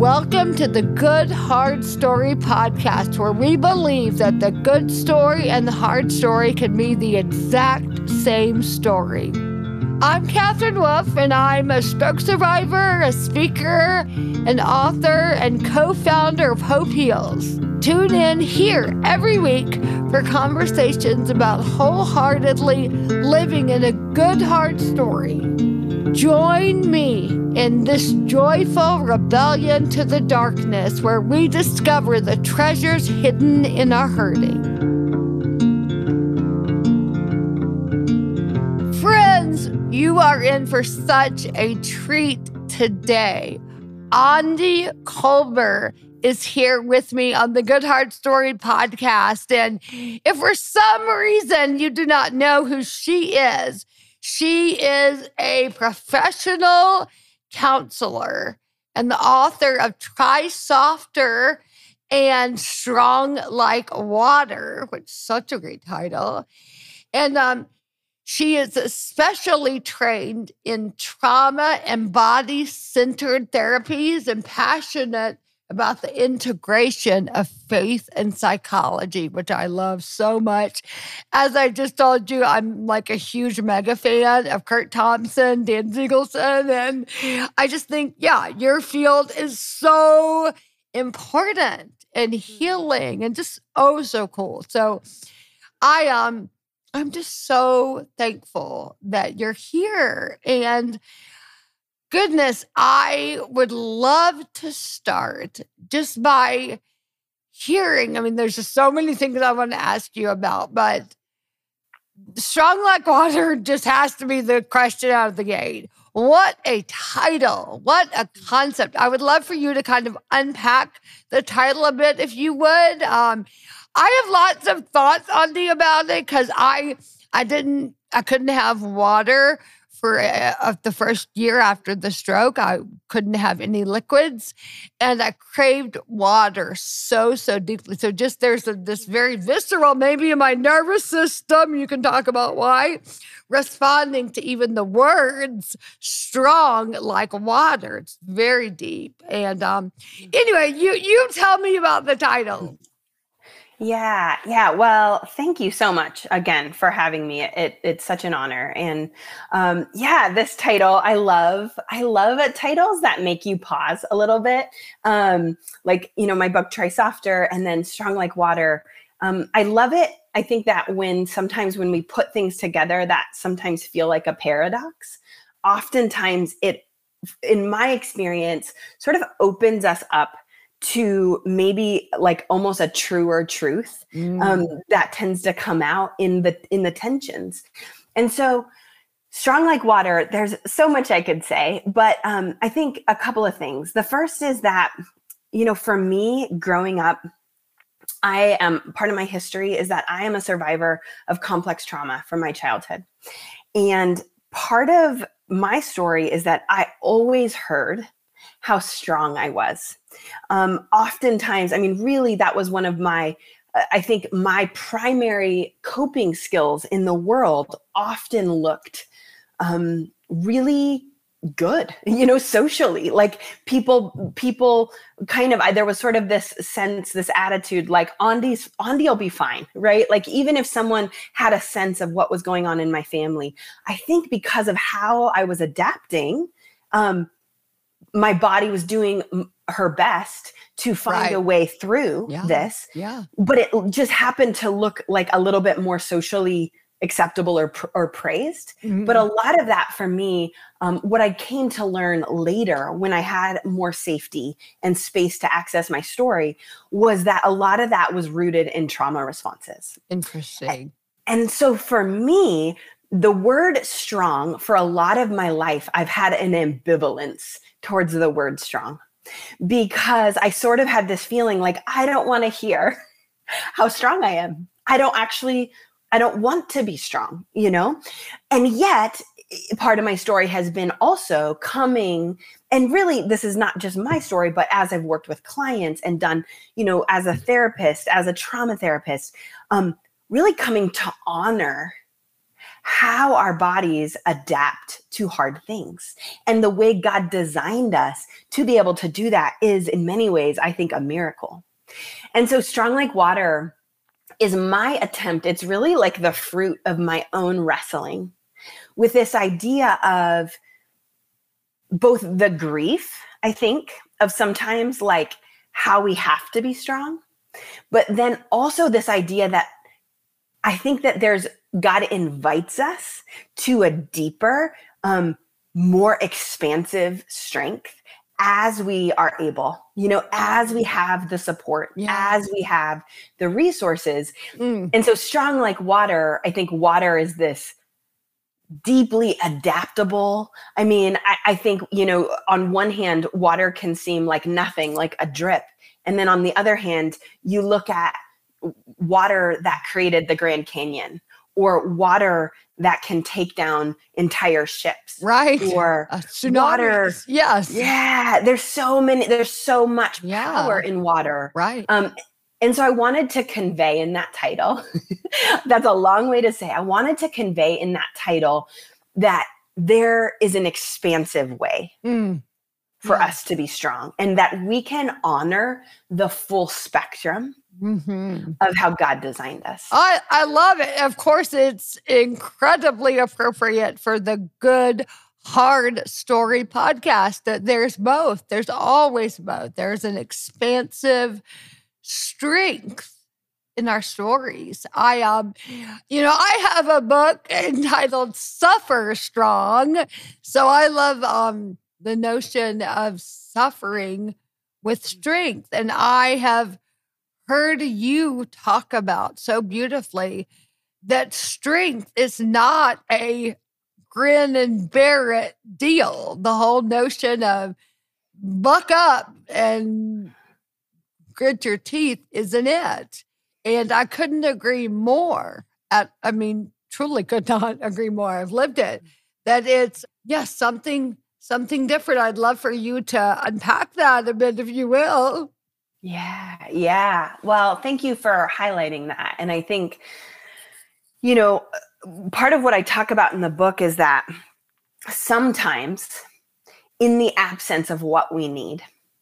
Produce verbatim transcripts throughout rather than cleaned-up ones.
Welcome to the Good Hard Story podcast, where we believe that the good story and the hard story can be the exact same story. I'm Catherine Wolf, and I'm a stroke survivor, a speaker, an author, and co-founder of Hope Heals. Tune in here every week for conversations about wholeheartedly living in a good hard story. Join me in this joyful rebellion to the darkness where we discover the treasures hidden in our hurting. Friends, you are in for such a treat today. Aundi Kolber is here with me on the Good Hard Story podcast. And if for some reason you do not know who she is, she is a professional counselor and the author of Try Softer and Strong Like Water, which is such a great title. And um, she is especially trained in trauma and body-centered therapies and passionate about the integration of faith and psychology, which I love so much. As I just told you, I'm like a huge mega fan of Curt Thompson, Dan Ziegelson, and I just think, yeah, your field is so important and healing and just oh so cool. So I um I'm just so thankful that you're here. And goodness, I would love to start just by hearing. I mean, there's just so many things I want to ask you about, but Strong Like Water just has to be the question out of the gate. What a title. What a concept. I would love for you to kind of unpack the title a bit, if you would. Um, I have lots of thoughts, Aundi, about it because I, I didn't, I couldn't have water for uh, the first year after the stroke. I couldn't have any liquids, and I craved water so, so deeply. So just there's a, this very visceral, maybe in my nervous system, you can talk about why, responding to even the words strong like water. It's very deep. And um, anyway, you you tell me about the title. Yeah, yeah. Well, thank you so much again for having me. It, it's such an honor. And um, yeah, this title, I love, I love it, titles that make you pause a little bit. Um, like, you know, my book, Try Softer, and then Strong Like Water. Um, I love it. I think that when sometimes when we put things together that sometimes feel like a paradox, oftentimes it, in my experience, sort of opens us up to maybe like almost a truer truth mm. um, that tends to come out in the in the tensions. And so Strong Like Water, there's so much I could say, but um, I think a couple of things. The first is that, you know, for me growing up, I am part of my history is that I am a survivor of complex trauma from my childhood. And part of my story is that I always heard how strong I was. Um, oftentimes, I mean, really, that was one of my, uh, I think my primary coping skills in the world often looked um, really good, you know, socially. Like people, people kind of, I, there was sort of this sense, this attitude like Aundi's, Aundi will be fine, right? Like even if someone had a sense of what was going on in my family, I think because of how I was adapting, um, my body was doing her best to find right. a way through yeah. this, yeah. but it just happened to look like a little bit more socially acceptable or or praised. Mm-hmm. But a lot of that for me, um, what I came to learn later when I had more safety and space to access my story was that a lot of that was rooted in trauma responses. Interesting. And so for me, the word strong, for a lot of my life, I've had an ambivalence towards the word strong because I sort of had this feeling like, I don't want to hear how strong I am. I don't actually, I don't want to be strong, you know? And yet part of my story has been also coming, and really this is not just my story, but as I've worked with clients and done, you know, as a therapist, as a trauma therapist, um, really coming to honor how our bodies adapt to hard things. And the way God designed us to be able to do that is in many ways, I think, a miracle. And so Strong Like Water is my attempt. It's really like the fruit of my own wrestling with this idea of both the grief, I think, of sometimes like how we have to be strong, but then also this idea that I think that there's God invites us to a deeper, um, more expansive strength as we are able, you know, as we have the support, yeah. as we have the resources. Mm. And so Strong Like Water, I think water is this deeply adaptable. I mean, I, I think, you know, on one hand, water can seem like nothing, like a drip. And then on the other hand, you look at water that created the Grand Canyon, or water that can take down entire ships. Right. Or uh, water. Yes. Yeah. There's so many, there's so much yeah. power in water. Right. Um, and so I wanted to convey in that title, that's a long way to say, I wanted to convey in that title that there is an expansive way mm. for yeah. us to be strong, and that we can honor the full spectrum Mm-hmm. of how God designed us. I, I love it. Of course, it's incredibly appropriate for the Good Hard Story podcast that there's both. There's always both. There's an expansive strength in our stories. I, um, you know, I have a book entitled Suffer Strong. So I love um, the notion of suffering with strength. And I have heard you talk about so beautifully that strength is not a grin and bear it deal. The whole notion of buck up and grit your teeth isn't it. And I couldn't agree more. At, I mean, truly could not agree more. I've lived it. That it's, yes, something, something different. I'd love for you to unpack that a bit, if you will. Yeah, yeah. Well, thank you for highlighting that. And I think, you know, part of what I talk about in the book is that sometimes in the absence of what we need,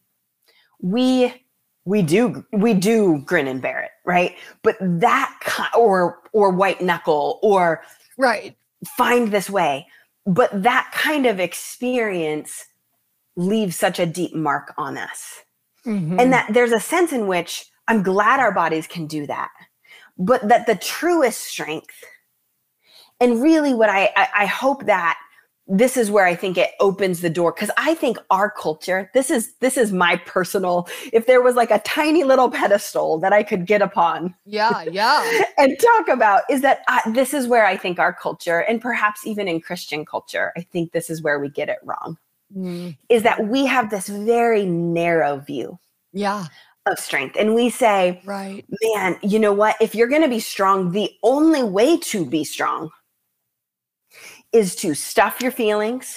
we we do we do grin and bear it, right? But that or or white knuckle or right, find this way. But that kind of experience leaves such a deep mark on us. Mm-hmm. And that there's a sense in which I'm glad our bodies can do that, but that the truest strength, and really what I, I, I hope that this is where I think it opens the door, because I think our culture, this is this is my personal, if there was like a tiny little pedestal that I could get upon, yeah, yeah, and talk about, is that I, this is where I think our culture, and perhaps even in Christian culture, I think this is where we get it wrong. Mm. Is that we have this very narrow view yeah. of strength. And we say, right, man, you know what? If you're going to be strong, the only way to be strong is to stuff your feelings.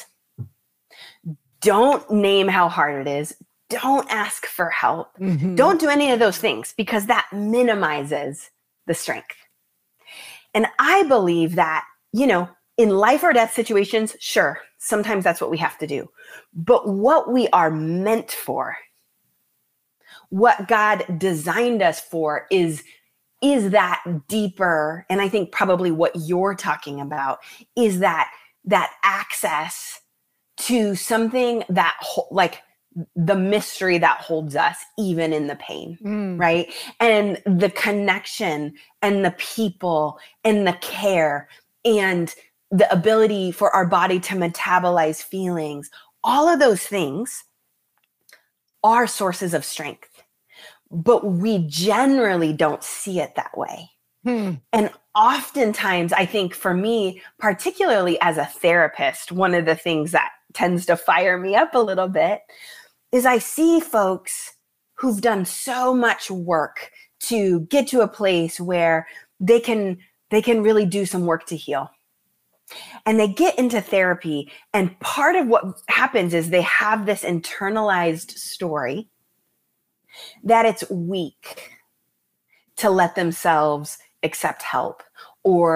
Don't name how hard it is. Don't ask for help. Mm-hmm. Don't do any of those things, because that minimizes the strength. And I believe that, you know, in life or death situations, sure, sometimes that's what we have to do. But what we are meant for, what God designed us for, is, is that deeper. And I think probably what you're talking about is that, that access to something that, like, the mystery that holds us even in the pain, mm. right? And the connection and the people and the care and the ability for our body to metabolize feelings, all of those things are sources of strength, but we generally don't see it that way. Hmm. And oftentimes, I think for me, particularly as a therapist, one of the things that tends to fire me up a little bit is I see folks who've done so much work to get to a place where they can, they can really do some work to heal. And they get into therapy, and part of what happens is they have this internalized story that it's weak to let themselves accept help or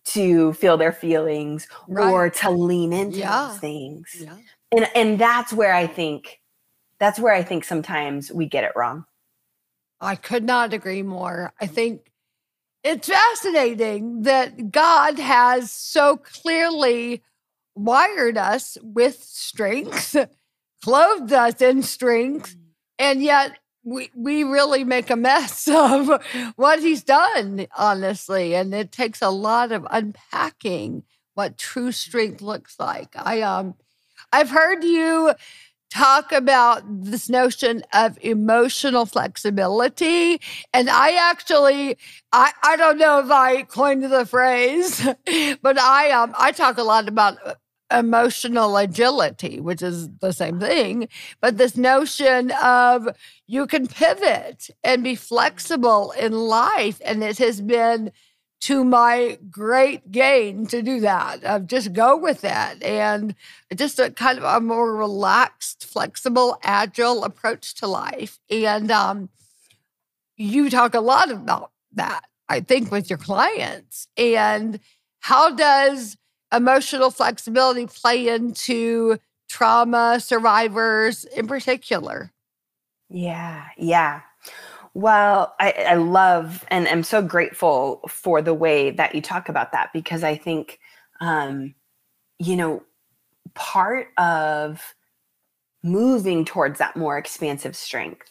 to feel their feelings Right. or to lean into Yeah. those things. Yeah. And and that's where I think that's where I think sometimes we get it wrong. I could not agree more. I think it's fascinating that God has so clearly wired us with strength, clothed us in strength, and yet we we really make a mess of what he's done, honestly. And it takes a lot of unpacking what true strength looks like. I um I've heard you talk about this notion of emotional flexibility. And I actually, I, I don't know if I coined the phrase, but I um I talk a lot about emotional agility, which is the same thing. But this notion of you can pivot and be flexible in life. And it has been to my great gain to do that, of just go with that. And just a kind of a more relaxed, flexible, agile approach to life. And um, you talk a lot about that, I think, with your clients. And how does emotional flexibility play into trauma survivors in particular? Yeah, yeah. Well, I, I love and I'm so grateful for the way that you talk about that, because I think, um, you know, part of moving towards that more expansive strength,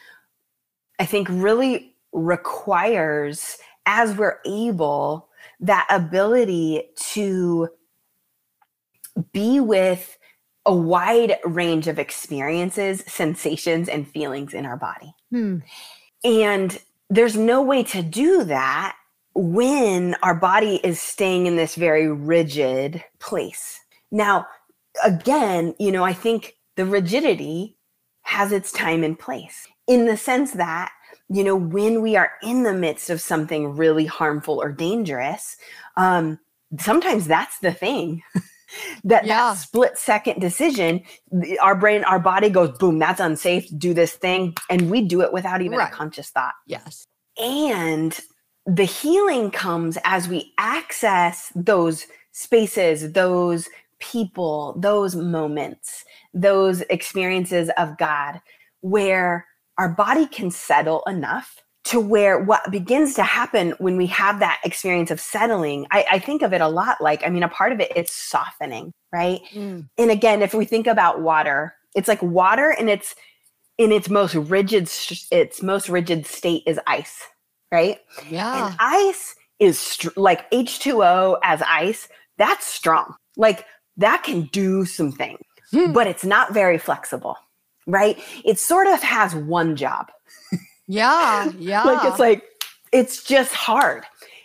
I think really requires, as we're able, that ability to be with a wide range of experiences, sensations, and feelings in our body. Hmm. And there's no way to do that when our body is staying in this very rigid place. Now, again, you know, I think the rigidity has its time and place, in the sense that, you know, when we are in the midst of something really harmful or dangerous, um, sometimes that's the thing. that Yeah. that split second decision, our brain, our body goes, boom, that's unsafe, do this thing. And we do it without even Right. a conscious thought. Yes. And the healing comes as we access those spaces, those people, those moments, those experiences of God, where our body can settle enough to where what begins to happen when we have that experience of settling, I, I think of it a lot like, I mean, a part of it, it's softening, right? Mm. And again, if we think about water, it's like water in its in its most rigid, its most rigid state is ice, right? Yeah. And ice is str- like H two O as ice, that's strong. Like that can do some things, Hmm. but it's not very flexible, right? It sort of has one job. Yeah. Yeah. Like it's like, it's just hard.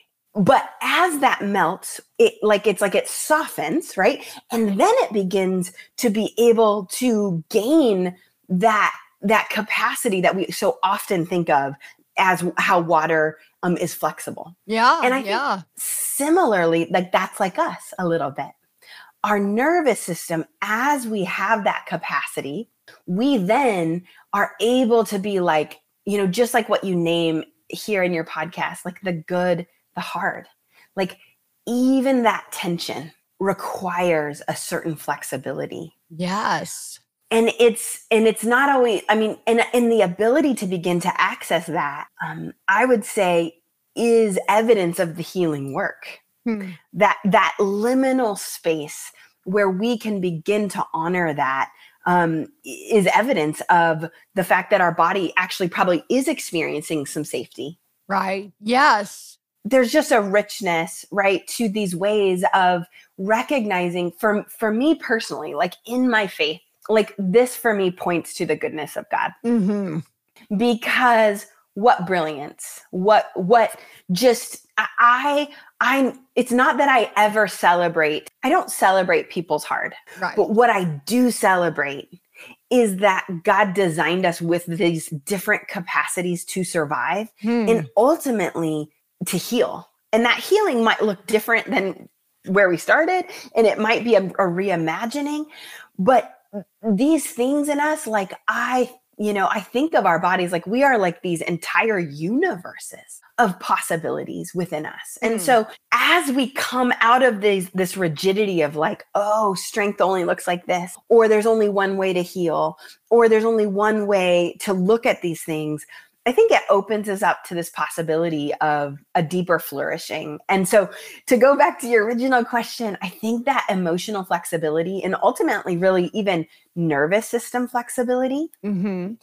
But as that melts, it like it's like it softens, right? And then it begins to be able to gain that that capacity that we so often think of as how water um, is flexible. Yeah. And I think yeah. similarly, like that's like us a little bit. Our nervous system, as we have that capacity, we then are able to be like, you know, just like what you name here in your podcast, like the good, the hard. Like even that tension requires a certain flexibility. Yes. And it's and it's not always, I mean, and, and the ability to begin to access that, um, I would say, is evidence of the healing work. Hmm. That that liminal space where we can begin to honor that um, is evidence of the fact that our body actually probably is experiencing some safety. Right. Yes. There's just a richness, right, to these ways of recognizing, for, for me personally, like in my faith, like this for me points to the goodness of God. Mm-hmm. Because what brilliance, what, what just, I, I'm, it's not that I ever celebrate, I don't celebrate people's hard, Right. but what I do celebrate is that God designed us with these different capacities to survive Hmm. and ultimately to heal. And that healing might look different than where we started, and it might be a, a reimagining, but these things in us, like I, you know, I think of our bodies like we are like these entire universes of possibilities within us. And mm. so as we come out of this, this rigidity of like, oh, strength only looks like this, or there's only one way to heal, or there's only one way to look at these things, I think it opens us up to this possibility of a deeper flourishing. And so to go back to your original question, I think that emotional flexibility and ultimately really even nervous system flexibility mm-hmm.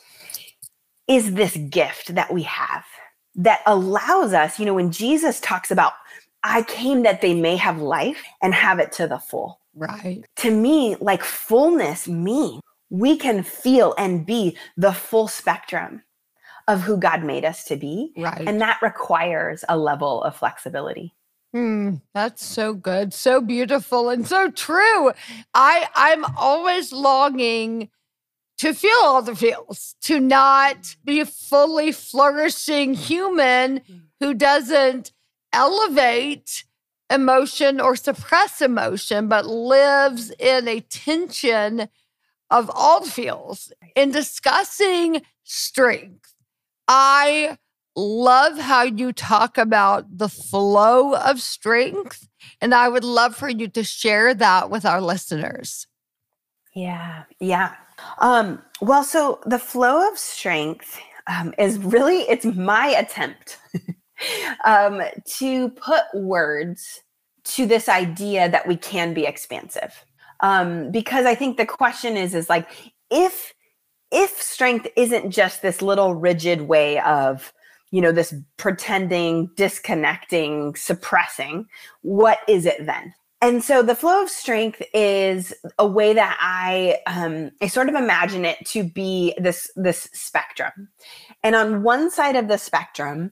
is this gift that we have that allows us, you know, when Jesus talks about, I came that they may have life and have it to the full. Right. To me, like fullness means we can feel and be the full spectrum of who God made us to be. Right. And that requires a level of flexibility. Mm, that's so good. So beautiful and so true. I, I'm always longing to feel all the feels, to not be a fully flourishing human who doesn't elevate emotion or suppress emotion, but lives in a tension of all the feels. In discussing strength, I love how you talk about the flow of strength, and I would love for you to share that with our listeners. Yeah, yeah. Um, well, so the flow of strength um, is really, it's my attempt um, to put words to this idea that we can be expansive. Um, because I think the question is, is like, if If strength isn't just this little rigid way of, you know, this pretending, disconnecting, suppressing, what is it then? And so the flow of strength is a way that I, um, I sort of imagine it to be this, this spectrum. And on one side of the spectrum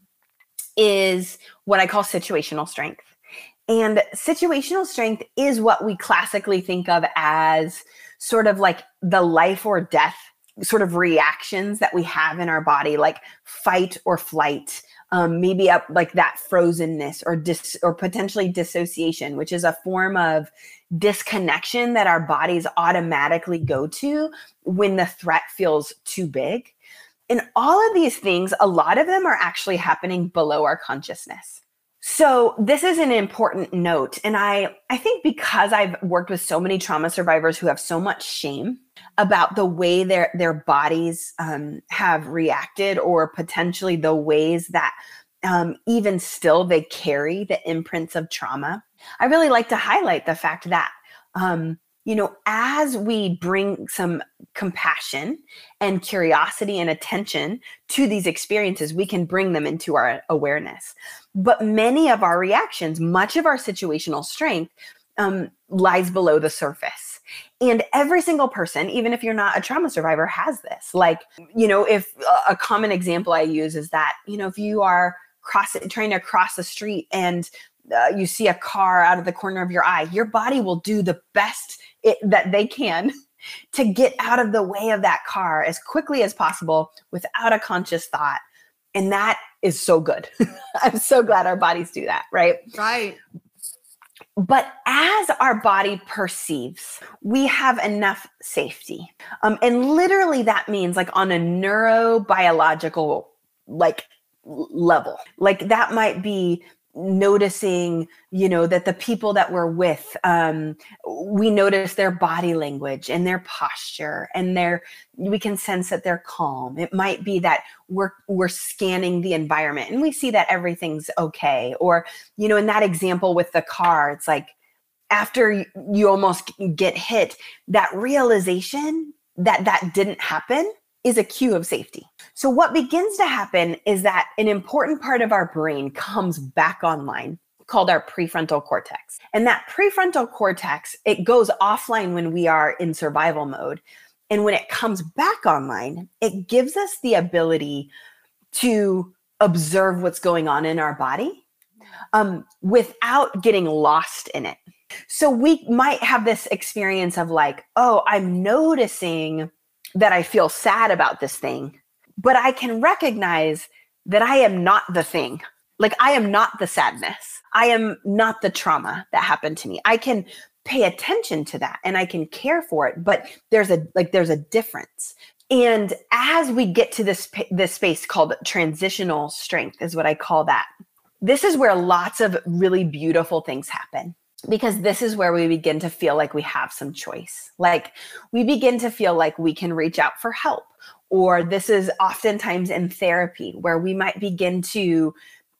is what I call situational strength. And situational strength is what we classically think of as sort of like the life or death sort of reactions that we have in our body, like fight or flight, um, maybe up like that frozenness or dis or potentially dissociation, which is a form of disconnection that our bodies automatically go to when the threat feels too big. And all of these things, a lot of them are actually happening below our consciousness. So this is an important note. And I, I think because I've worked with so many trauma survivors who have so much shame about the way their, their bodies um, have reacted, or potentially the ways that um, even still they carry the imprints of trauma, I really like to highlight the fact that, um, you know, as we bring some compassion and curiosity and attention to these experiences, we can bring them into our awareness. But many of our reactions, much of our situational strength um, lies below the surface. And every single person, even if you're not a trauma survivor, has this. Like, you know, if a common example I use is that, you know, if you are crossing, trying to cross the street and uh, you see a car out of the corner of your eye, your body will do the best it, that they can to get out of the way of that car as quickly as possible without a conscious thought. And that is so good. I'm so glad our bodies do that, right? Right. But as our body perceives, we have enough safety. Um, and literally that means like on a neurobiological like level, like that might be noticing, you know, that the people that we're with, um, we notice their body language and their posture, and their, we can sense that they're calm. It might be that we're, we're scanning the environment and we see that everything's okay. Or, you know, in that example with the car, it's like, after you almost get hit, that realization that that didn't happen is a cue of safety. So what begins to happen is that an important part of our brain comes back online called our prefrontal cortex. And that prefrontal cortex, it goes offline when we are in survival mode. And when it comes back online, it gives us the ability to observe what's going on in our body um, without getting lost in it. So we might have this experience of like, oh, I'm noticing that I feel sad about this thing, but I can recognize that I am not the thing. Like I am not the sadness. I am not the trauma that happened to me. I can pay attention to that and I can care for it, but there's a, like, there's a difference. And as we get to this, this space called transitional strength is what I call that. This is where lots of really beautiful things happen, because this is where we begin to feel like we have some choice. Like we begin to feel like we can reach out for help. Or this is oftentimes in therapy where we might begin to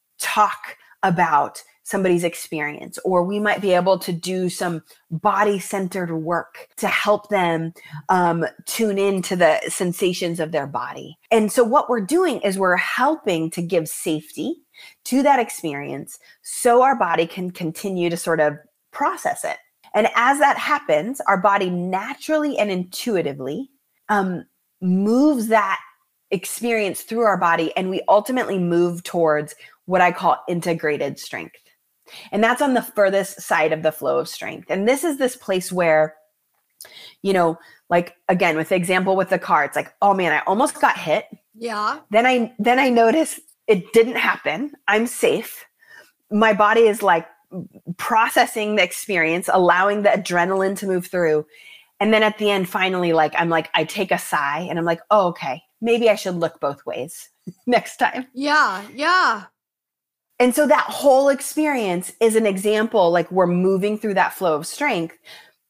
talk about somebody's experience, or we might be able to do some body-centered work to help them um, tune into the sensations of their body. And so what we're doing is we're helping to give safety to that experience so our body can continue to sort of process it. And as that happens, our body naturally and intuitively um, moves that experience through our body, and we ultimately move towards what I call integrated strength. And that's on the furthest side of the flow of strength. And this is this place where, you know, like, again, with the example with the car, it's like, oh man, I almost got hit. Yeah. Then I, then I notice it didn't happen. I'm safe. My body is like processing the experience, allowing the adrenaline to move through. And then at the end, finally, like, I'm like, I take a sigh and I'm like, oh, okay, maybe I should look both ways next time. Yeah. Yeah. And so that whole experience is an example, like we're moving through that flow of strength.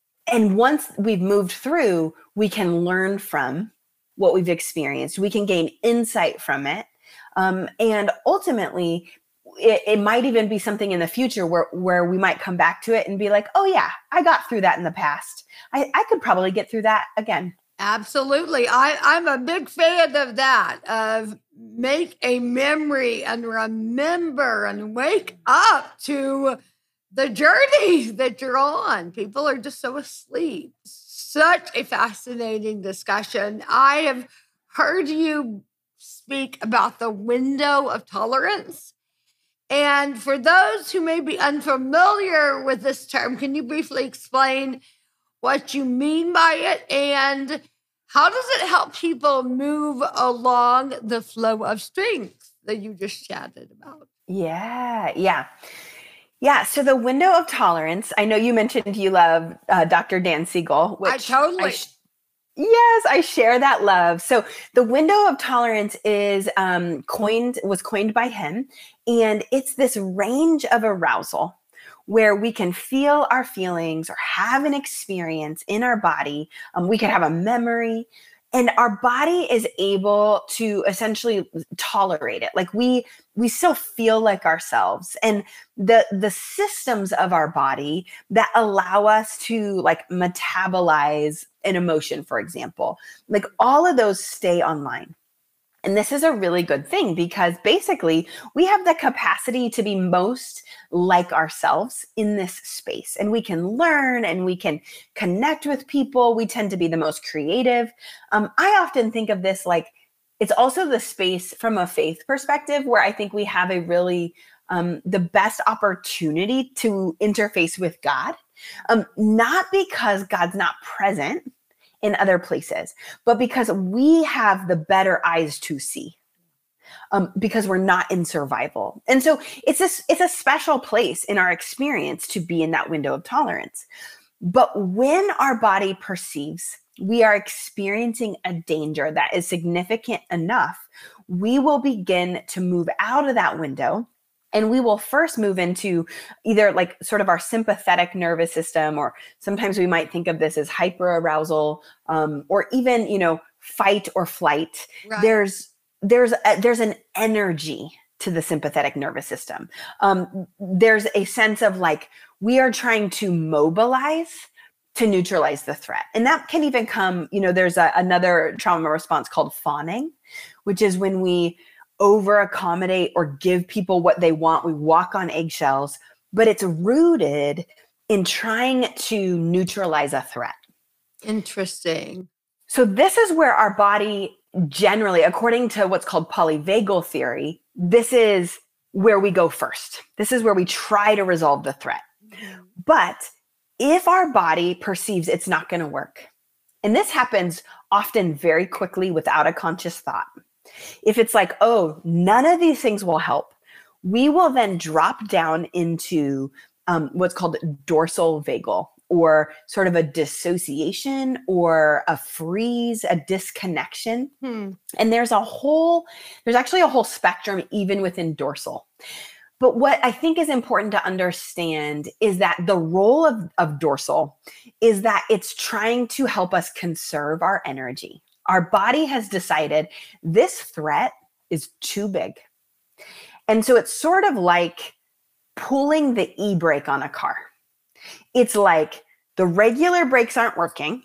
And once we've moved through, we can learn from what we've experienced. We can gain insight from it. Um, and ultimately, it, it might even be something in the future where, where we might come back to it and be like, oh yeah, I got through that in the past. I, I could probably get through that again. Absolutely. I, I'm a big fan of that, of make a memory and remember and wake up to the journey that you're on. People are just so asleep. Such a fascinating discussion. I have heard you speak about the window of tolerance. And for those who may be unfamiliar with this term, can you briefly explain what you mean by it, and how does it help people move along the flow of strength that you just chatted about? Yeah, yeah. Yeah, so the window of tolerance, I know you mentioned you love uh, Doctor Dan Siegel. Which I totally. I sh- yes, I share that love. So the window of tolerance is um, coined, was coined by him, and it's this range of arousal where we can feel our feelings or have an experience in our body. Um, we could have a memory, and our body is able to essentially tolerate it. Like we we still feel like ourselves. And the the systems of our body that allow us to like metabolize an emotion, for example, like all of those stay online. And this is a really good thing because basically we have the capacity to be most like ourselves in this space, and we can learn and we can connect with people. We tend to be the most creative. Um, I often think of this like it's also the space from a faith perspective where I think we have a really um, the best opportunity to interface with God, um, not because God's not present in other places, but because we have the better eyes to see, um, because we're not in survival. And so it's a, it's a special place in our experience to be in that window of tolerance. But when our body perceives we are experiencing a danger that is significant enough, we will begin to move out of that window. And we will first move into either like sort of our sympathetic nervous system, or sometimes we might think of this as hyperarousal, um, or even, you know, fight or flight. Right. There's there's a, there's an energy to the sympathetic nervous system. Um, there's a sense of like we are trying to mobilize to neutralize the threat, and that can even come. You know, there's a, another trauma response called fawning, which is when we over accommodate or give people what they want. We walk on eggshells, but it's rooted in trying to neutralize a threat. Interesting. So this is where our body generally, according to what's called polyvagal theory, this is where we go first. This is where we try to resolve the threat. Mm-hmm. But if our body perceives it's not going to work, and this happens often very quickly without a conscious thought, if it's like, oh, none of these things will help, we will then drop down into um, what's called dorsal vagal or sort of a dissociation or a freeze, a disconnection. Hmm. And there's a whole, there's actually a whole spectrum even within dorsal. But what I think is important to understand is that the role of, of dorsal is that it's trying to help us conserve our energy. Our body has decided this threat is too big. And so it's sort of like pulling the e-brake on a car. It's like the regular brakes aren't working.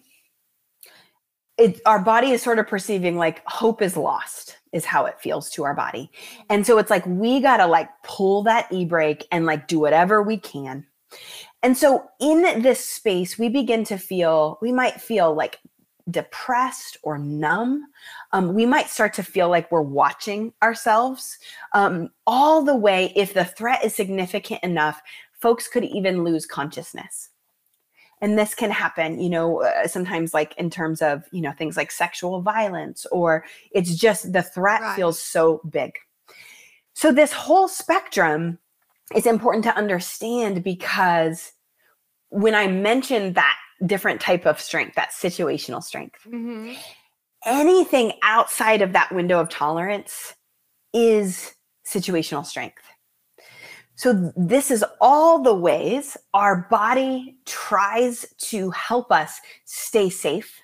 It, our body is sort of perceiving like hope is lost is how it feels to our body. And so it's like, we got to like pull that e-brake and like do whatever we can. And so in this space, we begin to feel, we might feel like depressed or numb. Um, we might start to feel like we're watching ourselves um, all the way. If the threat is significant enough, folks could even lose consciousness. And this can happen, you know, uh, sometimes like in terms of, you know, things like sexual violence, or it's just the threat right. feels so big. So this whole spectrum is important to understand, because when I mentioned that different type of strength, that situational strength, mm-hmm. anything outside of that window of tolerance is situational strength. So this is all the ways our body tries to help us stay safe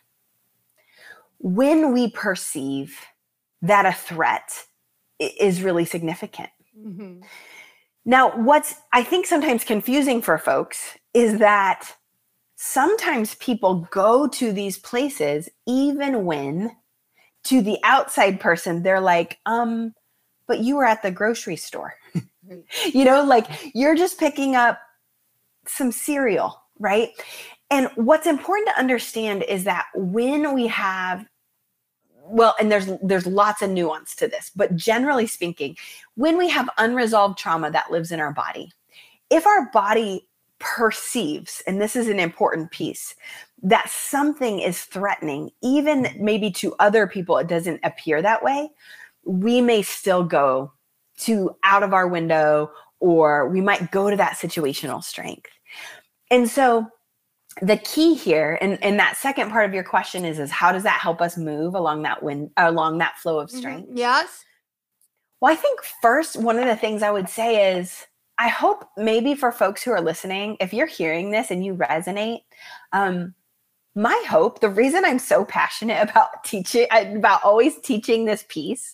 when we perceive that a threat is really significant. Mm-hmm. Now, what's I think sometimes confusing for folks is that sometimes people go to these places even when to the outside person, they're like, um, but you were at the grocery store. You know, like you're just picking up some cereal, right? And what's important to understand is that when we have, well, and there's there's lots of nuance to this, but generally speaking, when we have unresolved trauma that lives in our body, if our body perceives, and this is an important piece, that something is threatening, even maybe to other people, it doesn't appear that way, we may still go to out of our window, or we might go to that situational strength. And so the key here, and, and that second part of your question is, is how does that help us move along that wind, along that flow of strength? Mm-hmm. Yes. Well, I think first, one of the things I would say is, I hope maybe for folks who are listening, if you're hearing this and you resonate, um, my hope, the reason I'm so passionate about teaching, about always teaching this piece,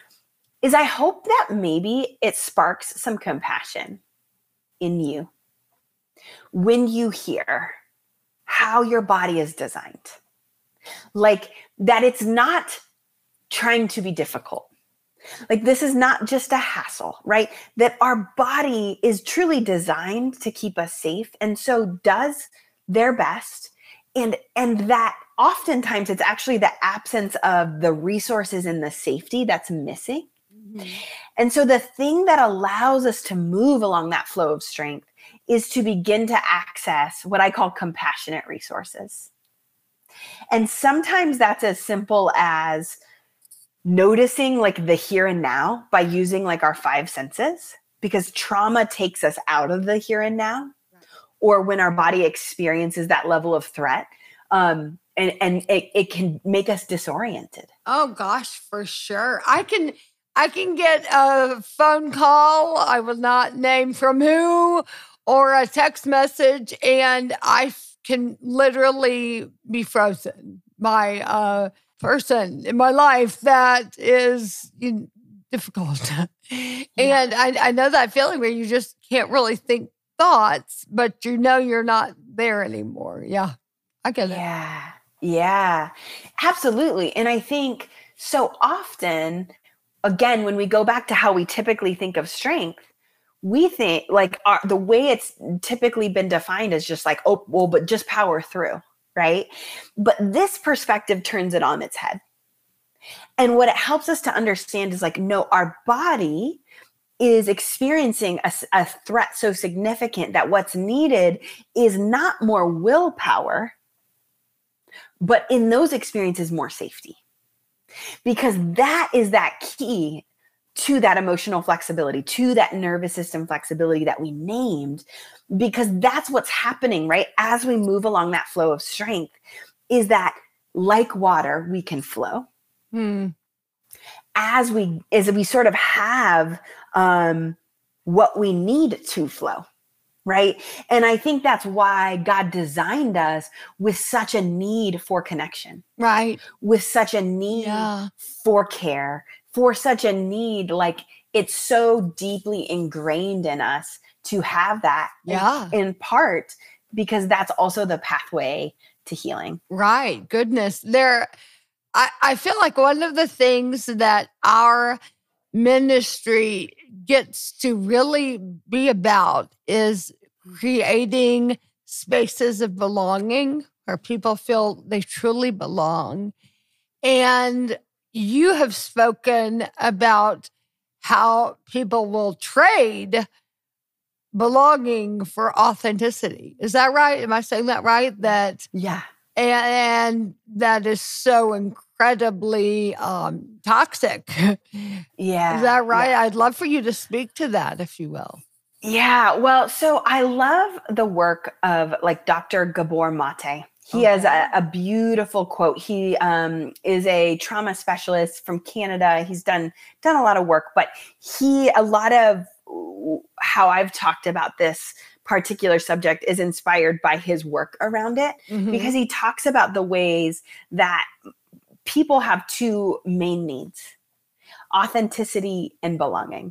is I hope that maybe it sparks some compassion in you when you hear how your body is designed. Like that it's not trying to be difficult. Like this is not just a hassle, right? That our body is truly designed to keep us safe, and so does their best. And, and that oftentimes it's actually the absence of the resources and the safety that's missing. Mm-hmm. And so the thing that allows us to move along that flow of strength is to begin to access what I call compassionate resources. And sometimes that's as simple as noticing like the here and now by using like our five senses, because trauma takes us out of the here and now, or when our body experiences that level of threat, um, and, and it, it can make us disoriented. Oh gosh, for sure. I can, I can get a phone call, I will not name from who, or a text message, and I can literally be frozen by a person in my life that is you know, difficult. Yeah. And I, I know that feeling where you just can't really think thoughts, but you know you're not there anymore. Yeah, I get it. Yeah, yeah, absolutely. And I think so often, again, when we go back to how we typically think of strength, we think like our, the way it's typically been defined is just like, oh, well, but just power through, right? But this perspective turns it on its head. And what it helps us to understand is like, no, our body is experiencing a, a threat so significant that what's needed is not more willpower, but in those experiences, more safety. Because that is that key to that emotional flexibility, to that nervous system flexibility that we named, because that's what's happening, right? As we move along that flow of strength, is that like water, we can flow. Hmm. As we, as we sort of have um, what we need to flow, right? And I think that's why God designed us with such a need for connection, Right. with such a need Yeah. for care, for such a need, like it's so deeply ingrained in us to have that. Yeah. In, in part because that's also the pathway to healing. Right. Goodness. There, I, I feel like one of the things that our ministry gets to really be about is creating spaces of belonging where people feel they truly belong. And you have spoken about how people will trade belonging for authenticity. Is that right? Am I saying that right? That Yeah. And, and that is so incredibly um, toxic. Yeah. Is that right? Yeah. I'd love for you to speak to that, if you will. Yeah. Well, so I love the work of like Doctor Gabor Mate. He Okay. has a, a beautiful quote. He um, is a trauma specialist from Canada. He's done done a lot of work, but he a lot of how I've talked about this particular subject is inspired by his work around it, Mhm. because he talks about the ways that people have two main needs: authenticity and belonging.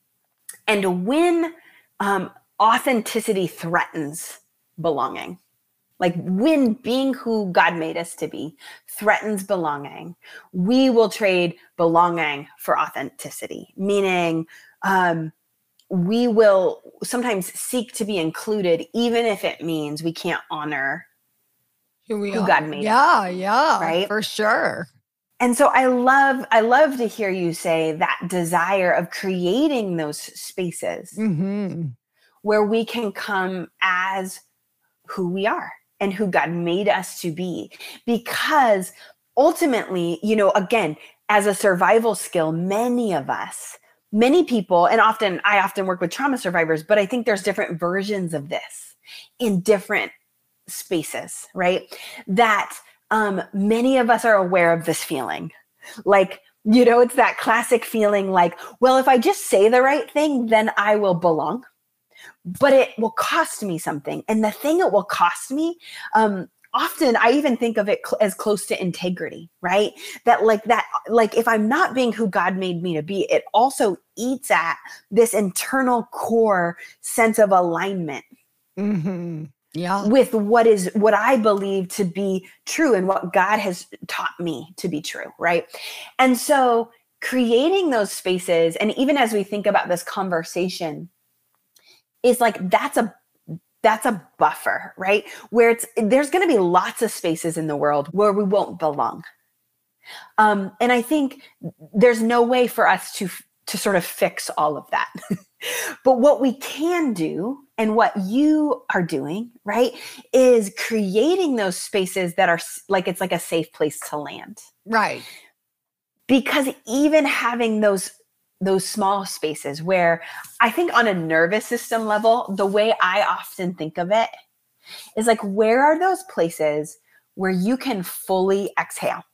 And when um, authenticity threatens belonging, like when being who God made us to be threatens belonging, we will trade belonging for authenticity, meaning um, we will sometimes seek to be included, even if it means we can't honor Here we who are. God made Yeah, us, yeah, right? for sure. And so I love, I love to hear you say that desire of creating those spaces Mm-hmm. where we can come as who we are and who God made us to be. Because ultimately, you know, again, as a survival skill, many of us, many people, and often I often work with trauma survivors, but I think there's different versions of this in different spaces, right? That um, many of us are aware of this feeling. Like, you know, it's that classic feeling like, well, if I just say the right thing, then I will belong. But it will cost me something. And the thing it will cost me, um, often I even think of it cl- as close to integrity, right? That like that, like if I'm not being who God made me to be, it also eats at this internal core sense of alignment. Mm-hmm. Yeah. With what is what I believe to be true and what God has taught me to be true, right? And so creating those spaces, and even as we think about this conversation, is like that's a that's a buffer, right? Where it's there's going to be lots of spaces in the world where we won't belong. Um, and I think there's no way for us to to sort of fix all of that. But what we can do, and what you are doing, right, is creating those spaces that are like it's like a safe place to land. Right. Because even having those those small spaces where I think on a nervous system level, the way I often think of it is like, where are those places where you can fully exhale?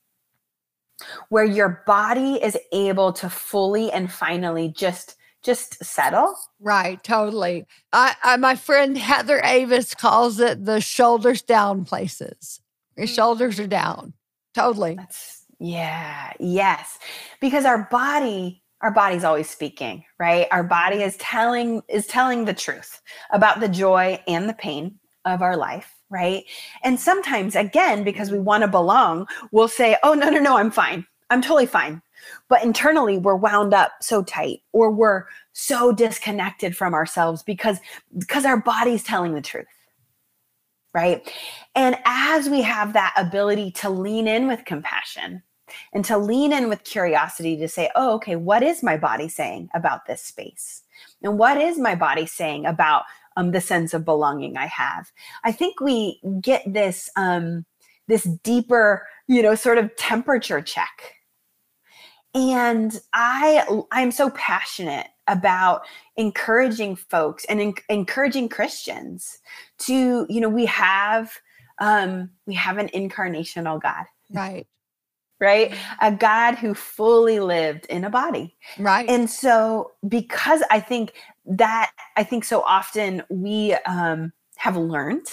Where your body is able to fully and finally just just settle. Right, totally. I, I my friend Heather Avis calls it the shoulders down places. Your shoulders are down. Totally. That's yeah, yes. Because our body, our body's always speaking, right? Our body is telling is telling the truth about the joy and the pain of our life, right? And sometimes, again, because we want to belong, we'll say, "Oh, no, no, no, I'm fine. I'm totally fine." But internally, we're wound up so tight, or we're so disconnected from ourselves because, because our body's telling the truth, right? And as we have that ability to lean in with compassion and to lean in with curiosity to say, oh, okay, what is my body saying about this space? And what is my body saying about um, the sense of belonging I have? I think we get this, um, this deeper, you know, sort of temperature check. And I, I'm so passionate about encouraging folks and en- encouraging Christians to, you know, we have, um, we have an incarnational God. Right. Right? A God who fully lived in a body. Right. And so because I think that, I think so often we um, have learned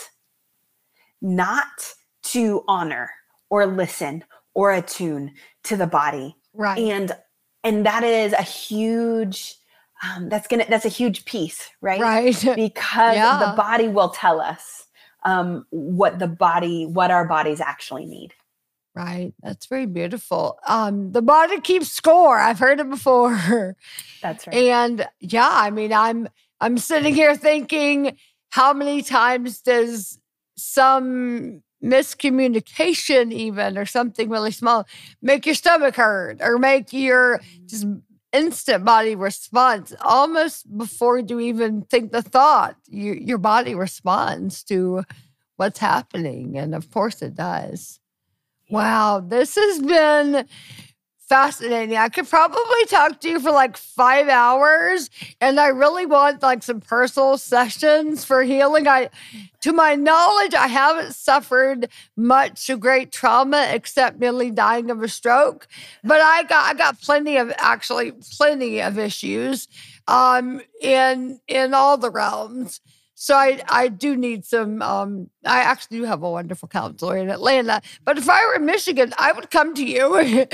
not to honor or listen or attune to the body. Right. And, and that is a huge, um, that's going to, that's a huge piece, right? Right. Because Yeah. the body will tell us um, what the body, what our bodies actually need. Right. That's very beautiful. Um, the body keeps score. I've heard it before. That's right. And yeah, I mean, I'm I'm sitting here thinking, how many times does some miscommunication even or something really small make your stomach hurt or make your just instant body response almost before you even think the thought? You, your body responds to what's happening. And of course it does. Wow, this has been fascinating. I could probably talk to you for like five hours, and I really want like some personal sessions for healing. I, to my knowledge, I haven't suffered much great trauma except nearly dying of a stroke, but I got I got plenty of actually plenty of issues, um, in in all the realms. So I, I do need some, um, I actually do have a wonderful counselor in Atlanta, but if I were in Michigan, I would come to you.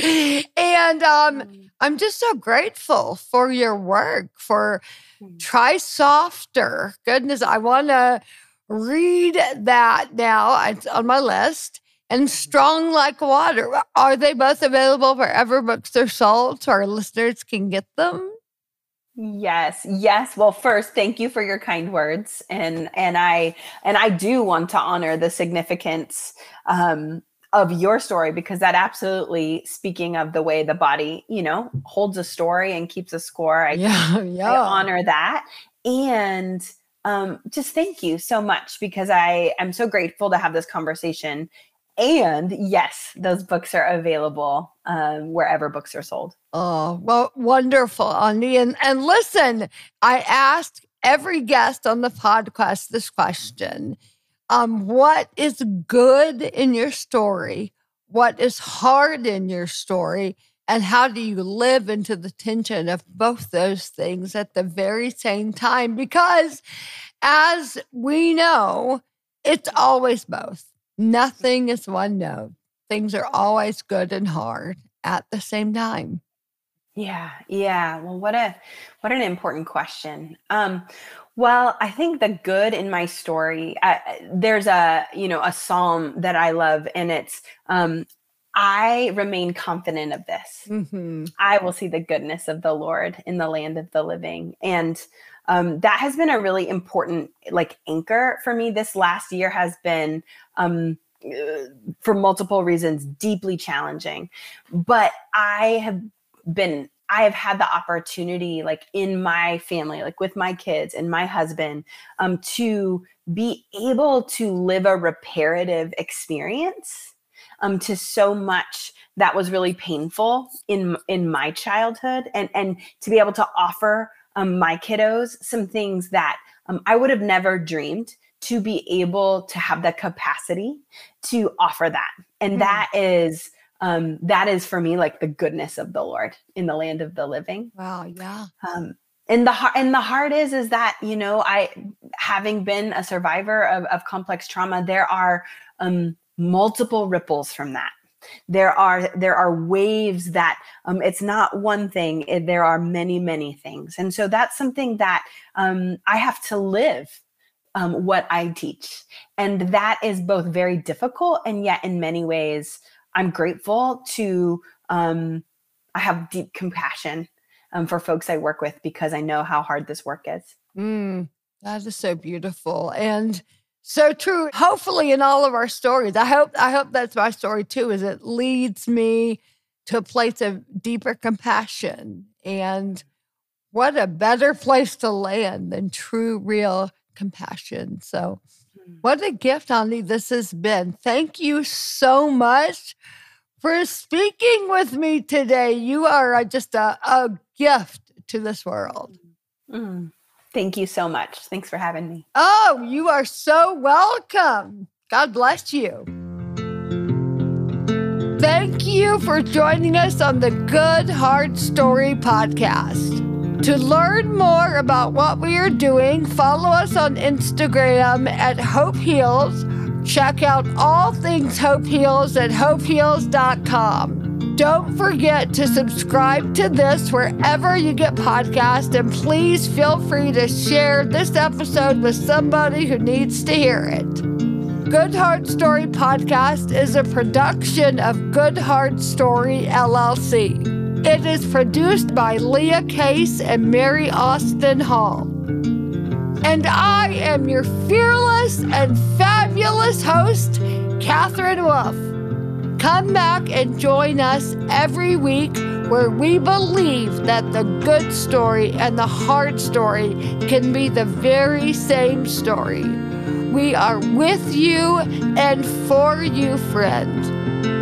And um, I'm just so grateful for your work, for Try Softer. Goodness, I want to read that now. It's on my list. And Strong Like Water. Are they both available wherever books are sold so our listeners can get them? Yes, yes. Well, first, thank you for your kind words, and and I and I do want to honor the significance um, of your story, because that absolutely, speaking of the way the body, you know, holds a story and keeps a score. I, Yeah, yeah. I honor that, and um, just thank you so much, because I am so grateful to have this conversation. And yes, those books are available um, wherever books are sold. Oh, well, wonderful, Andi. And, and listen, I asked every guest on the podcast this question. Um, what is good in your story? What is hard in your story? And how do you live into the tension of both those things at the very same time? Because as we know, it's always both. Nothing is one note. Things are always good and hard at the same time. Yeah, yeah. Well, what a what an important question. Um, well, I think the good in my story, uh, there's a you know a psalm that I love, and it's um, I remain confident of this. Mm-hmm. I will see the goodness of the Lord in the land of the living, and um, that has been a really important like anchor for me. This last year has been. Um, uh, for multiple reasons, deeply challenging, but I have been I have had the opportunity, like in my family, like with my kids and my husband, um, to be able to live a reparative experience um, to so much that was really painful in in my childhood, and and to be able to offer um, my kiddos some things that um, I would have never dreamed to be able to have the capacity to offer that, and mm-hmm. that is. Um, that is for me like the goodness of the Lord in the land of the living. Wow, yeah. Um, and the heart, and the heart is is that you know I, having been a survivor of, of complex trauma, there are um, multiple ripples from that. There are there are waves that um, it's not one thing. It, there are many many things, and so that's something that um, I have to live. Um, what I teach, and that is both very difficult, and yet in many ways. I'm grateful to, um, I have deep compassion um, for folks I work with, because I know how hard this work is. Mm, that is so beautiful and so true. Hopefully in all of our stories, I hope, I hope that's my story too, is it leads me to a place of deeper compassion. And what a better place to land than true, real compassion. So what a gift, Andi, this has been. Thank you so much for speaking with me today. You are a, just a, a gift to this world. Mm. Thank you so much. Thanks for having me. Oh, you are so welcome. God bless you. Thank you for joining us on the Good Heart Story podcast. To learn more about what we are doing, follow us on Instagram at Hope Heals. Check out all things Hope Heals at hope heals dot com. Don't forget to subscribe to this wherever you get podcasts, and please feel free to share this episode with somebody who needs to hear it. Good Heart Story Podcast is a production of Good Heart Story, L L C. It is produced by Leah Case and Mary Austin Hall. And I am your fearless and fabulous host, Catherine Wolf. Come back and join us every week where we believe that the good story and the hard story can be the very same story. We are with you and for you, friend.